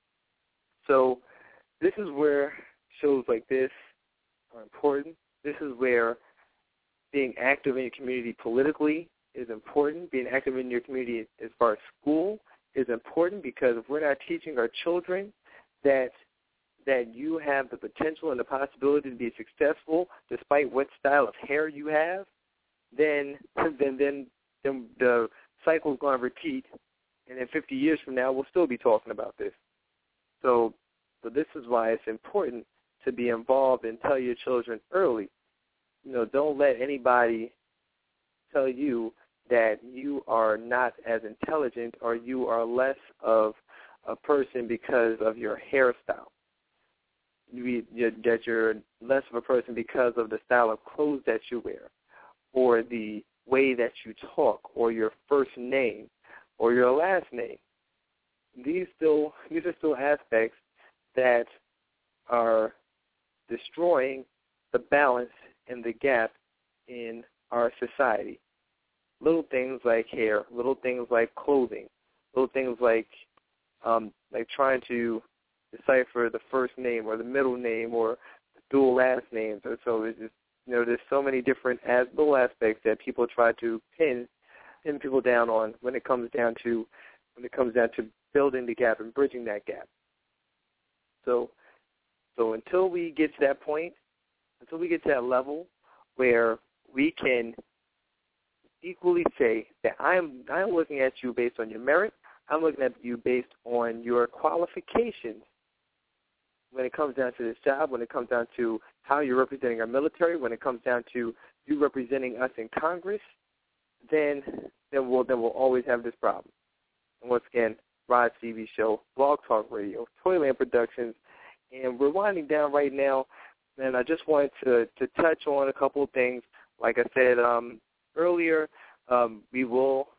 So this is where shows like this are important. This is where being active in your community politically is important. Being active in your community as far as school is important, because if we're not teaching our children that that you have the potential and the possibility to be successful despite what style of hair you have, then then then, then the cycle is going to repeat, and then fifty years from now we'll still be talking about this. So, so this is why it's important to be involved and tell your children early. You know, don't let anybody tell you that you are not as intelligent or you are less of a person because of your hairstyle. You, that you're less of a person because of the style of clothes that you wear, or the way that you talk, or your first name, or your last name. These still these are still aspects that are destroying the balance and the gap in our society. Little things like hair, little things like clothing, little things like um, like trying to decipher the first name or the middle name or the dual last names. Or so it's just, you know, there's so many different as little aspects that people try to pin pin people down on when it comes down to when it comes down to building the gap and bridging that gap. So so until we get to that point, until we get to that level where we can equally say that I'm I'm looking at you based on your merit, I'm looking at you based on your qualifications. When it comes down to this job, when it comes down to how you're representing our military, when it comes down to you representing us in Congress, then then we'll then we'll always have this problem. And once again, Rod's T V show, Blog Talk Radio, Toyland Productions, and we're winding down right now. And I just wanted to, to touch on a couple of things. Like I said um, earlier, um, we will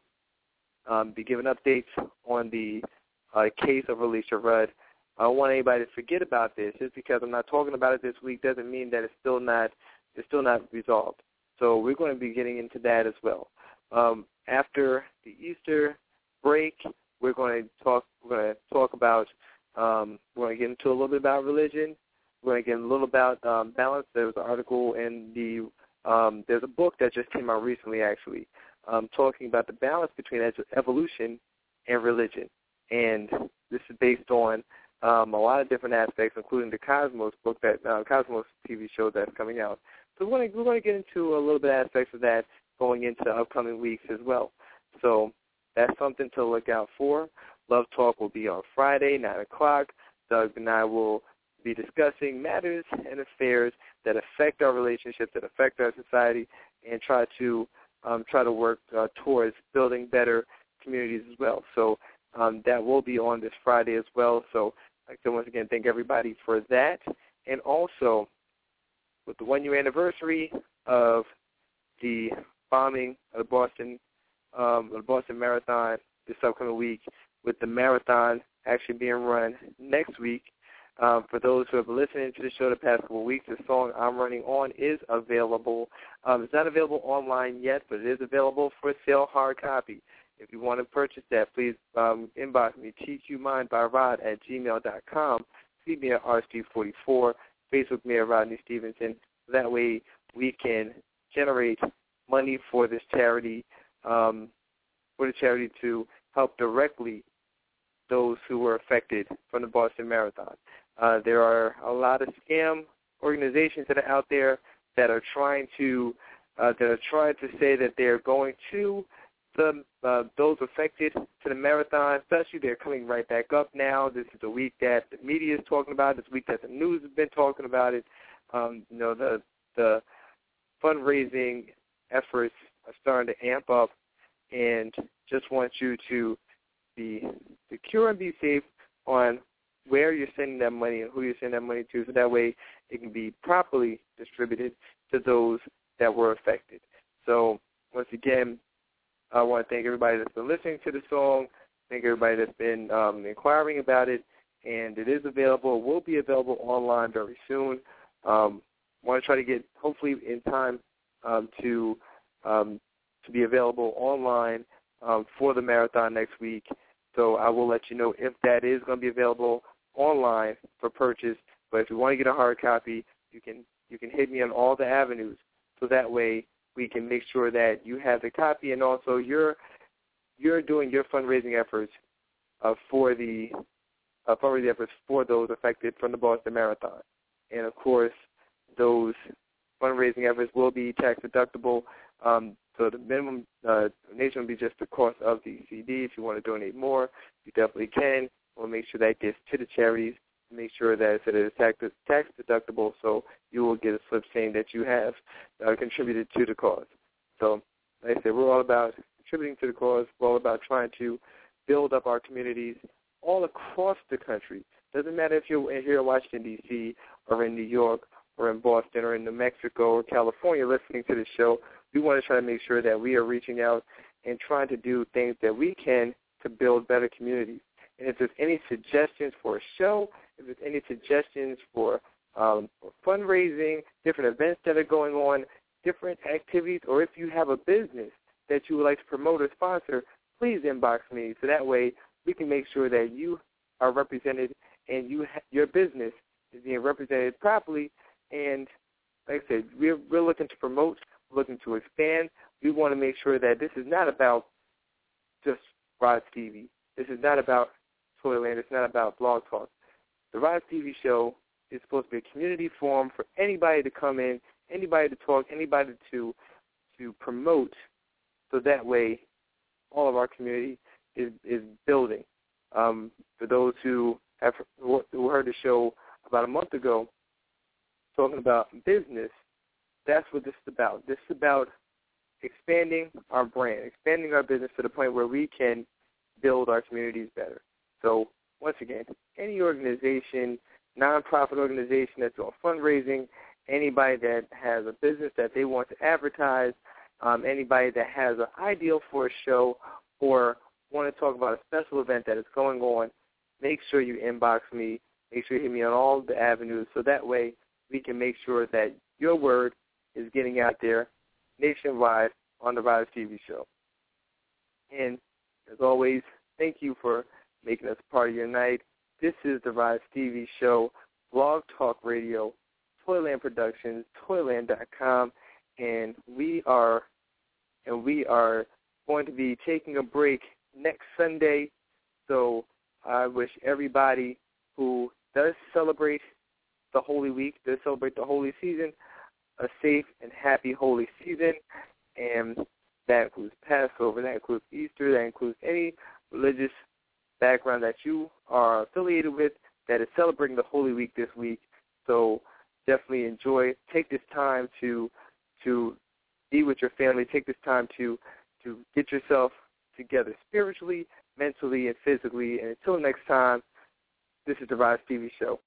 um, be giving updates on the uh, case of Alicia Rudd. I don't want anybody to forget about this. Just because I'm not talking about it this week doesn't mean that it's still not it's still not resolved. So we're going to be getting into that as well. Um, after the Easter break, we're going to talk. We're going to talk about. Um, we're going to get into a little bit about religion. We're going to get a little about um, balance. There was an article in the. Um, there's a book that just came out recently, actually, um, talking about the balance between evolution and religion, and this is based on um, a lot of different aspects, including the Cosmos book, that uh, Cosmos T V show that's coming out. So we're going to we're going to get into a little bit of aspects of that going into upcoming weeks as well. So that's something to look out for. Love Talk will be on Friday, nine o'clock. Doug and I will be discussing matters and affairs that affect our relationships, that affect our society, and try to um, try to work uh, towards building better communities as well. So um, that will be on this Friday as well. So I'd like to once again thank everybody for that. And also, with the one-year anniversary of the bombing of the Boston, um, the Boston Marathon this upcoming week, with the marathon actually being run next week. Um, for those who have been listening to the show the past couple of weeks, the song I'm Running On is available. Um, it's not available online yet, but it is available for sale hard copy. If you want to purchase that, please um, inbox me, T Q Mind by Rod at gmail dot com. See me at R S T forty-four. Facebook me at Rodney Stevenson. That way we can generate money for this charity, um, for the charity to help directly those who were affected from the Boston Marathon. Uh, there are a lot of scam organizations that are out there that are trying to uh, that are trying to say that they're going to the uh, those affected to the marathon. Especially, they're coming right back up now. This is a week that the media is talking about. This week that the news has been talking about it. Um, you know, the the fundraising efforts are starting to amp up, and just want you to be secure and be safe on where you're sending that money and who you're sending that money to, so that way it can be properly distributed to those that were affected. So once again, I want to thank everybody that's been listening to the song, thank everybody that's been um, inquiring about it, and it is available. It will be available online very soon. Um, I want to try to get, hopefully in time, um, to um, to be available online um, for the marathon next week. So I will let you know if that is going to be available online for purchase. But if you want to get a hard copy, you can you can hit me on all the avenues. So that way we can make sure that you have the copy, and also you're you're doing your fundraising efforts uh, for the uh, fundraising efforts for those affected from the Boston Marathon. And of course, those fundraising efforts will be tax deductible. Um, so the minimum uh, donation will be just the cost of the C D. If you want to donate more, you definitely can. We'll make sure that gets to the charities. Make sure that it is tax, tax deductible, so you will get a slip saying that you have uh, contributed to the cause. So, like I said, we're all about contributing to the cause. We're all about trying to build up our communities all across the country. Doesn't matter if you're here in Washington, D C, or in New York, or in Boston, or in New Mexico, or California listening to the show. We want to try to make sure that we are reaching out and trying to do things that we can to build better communities. And if there's any suggestions for a show, if there's any suggestions for, um, for fundraising, different events that are going on, different activities, or if you have a business that you would like to promote or sponsor, please inbox me so that way we can make sure that you are represented and you ha- your business is being represented properly. And like I said, we're, we're looking to promote, looking to expand. We want to make sure that this is not about just Rod Stevie. This is not about Toyland. It's not about Blog Talk. The Rod Stevie Show is supposed to be a community forum for anybody to come in, anybody to talk, anybody to to promote, so that way all of our community is, is building. Um, for those who have who heard the show about a month ago talking about business, that's what this is about. This is about expanding our brand, expanding our business to the point where we can build our communities better. So once again, any organization, nonprofit organization that's doing fundraising, anybody that has a business that they want to advertise, um, anybody that has an ideal for a show or want to talk about a special event that is going on, make sure you inbox me. Make sure you hit me on all the avenues so that way we can make sure that your word is getting out there nationwide on the Rod Stevie Show. And as always, thank you for making us part of your night. This is the Rod Stevie Show, Blog Talk Radio, Toyland Productions, Toyland dot com, and we are and we are going to be taking a break next Sunday. So I wish everybody who does celebrate the Holy Week, does celebrate the Holy Season, a safe and happy Holy Season, and that includes Passover, that includes Easter, that includes any religious background that you are affiliated with that is celebrating the Holy Week this week. So definitely enjoy. Take this time to to be with your family. Take this time to to get yourself together spiritually, mentally, and physically. And until next time, this is the Rod Stevie Show.